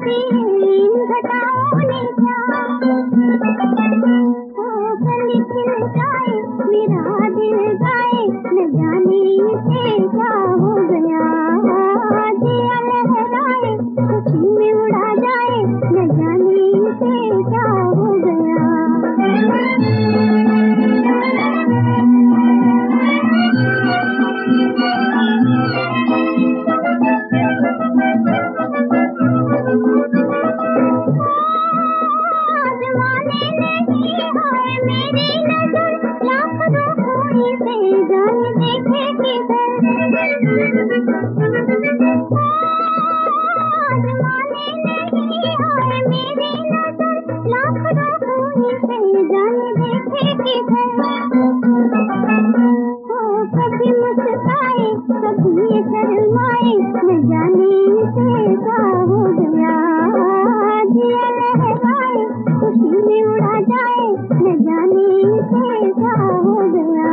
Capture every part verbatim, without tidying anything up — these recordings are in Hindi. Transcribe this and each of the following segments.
दी इन घटाओं ने क्या। ओ कली खिल जाए मेरा दिल गाए, न जाने इसे क्या हो गया। दिया लहराए खुशी में उड़ा जाए, न जाने इसे क्या हो गया। कभी मुस्काए कभी शर्माए, न जाने इसे क्या हो गया। दिया लहराए खुशी में उड़ा जाए, न जाने इसे क्या हो गया।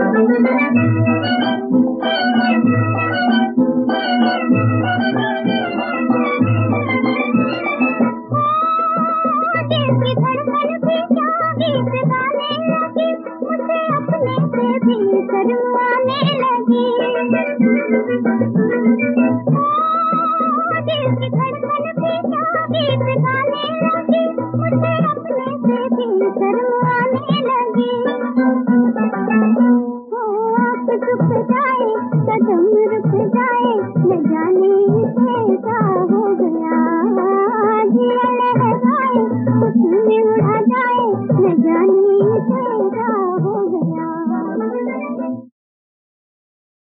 दिल की धड़कन भी क्या गीत गाने लगी, मुझे अपने से भी शर्माने लगी। दिल की धड़कन भी क्या गीत गाने लगी, मुझे अपने से भी शर्माने लगी। ओ आप चुप जाए कदम